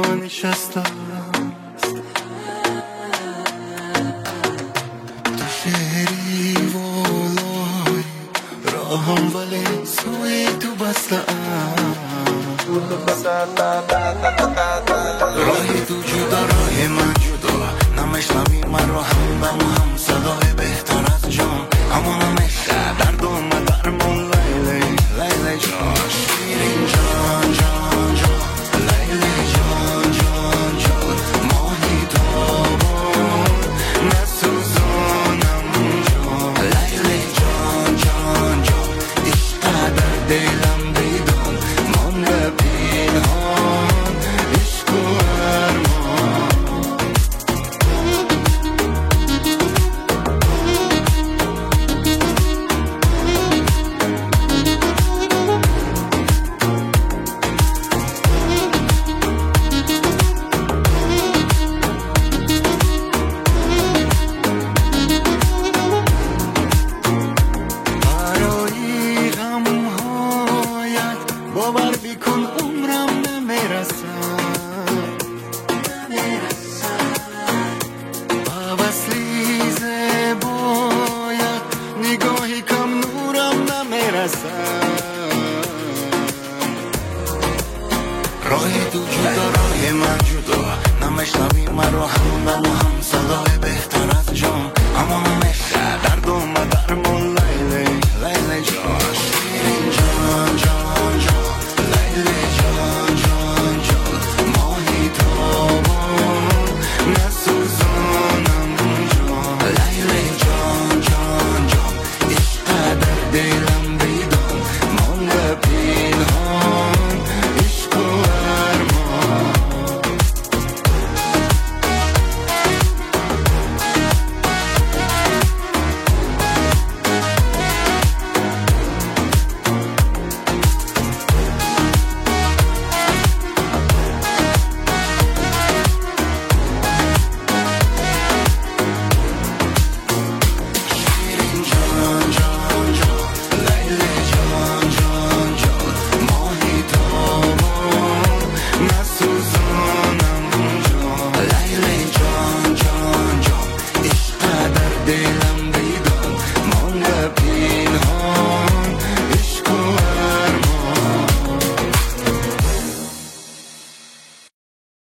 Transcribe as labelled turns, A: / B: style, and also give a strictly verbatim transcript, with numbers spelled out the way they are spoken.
A: نشسته تو شهری والای راهم ولی سوی تو بسته راهی تو جدا راه من جدا نمیشنوی من رو هم بم هم صدای بهتر از جان همونمش درد اومد درمون لیلی لیلی جان شیرین جان جان جان لیلی جان جان جان ماهی تابان نسوزانم جان لیلی جان جان جان عشق در دلم بیدان مانده پنهان عشق و ارمان برای غمهایت باور بکن عمرم نمیرسم با وصلی زبایت نگاهی کم نورم نمیرسم راهی تو جدا راه من جدا نمیشنوی